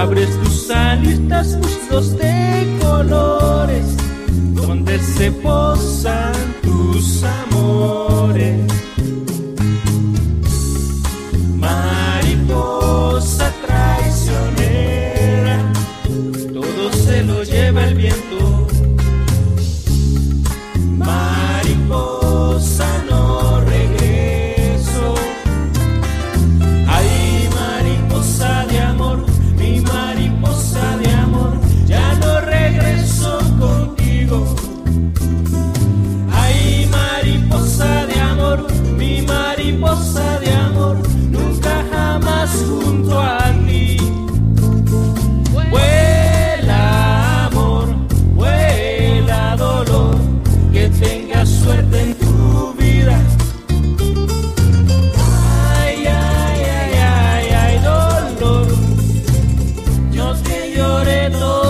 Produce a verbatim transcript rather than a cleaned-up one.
abres tus alitas, muslos de colores, donde se posan tus amores. Mariposa traicionera, todo se lo lleva el viento. Mariposa, no regreso. Ay, mariposa de amor, mi mariposa de amor, ya no regreso contigo. Ay, mariposa de amor, mi mariposa de amor, nunca jamás junto a ti. Vuela amor, vuela dolor, que tengas suerte en tu vida. Ay, ay, ay, ay, ay, dolor, yo te lloré todo.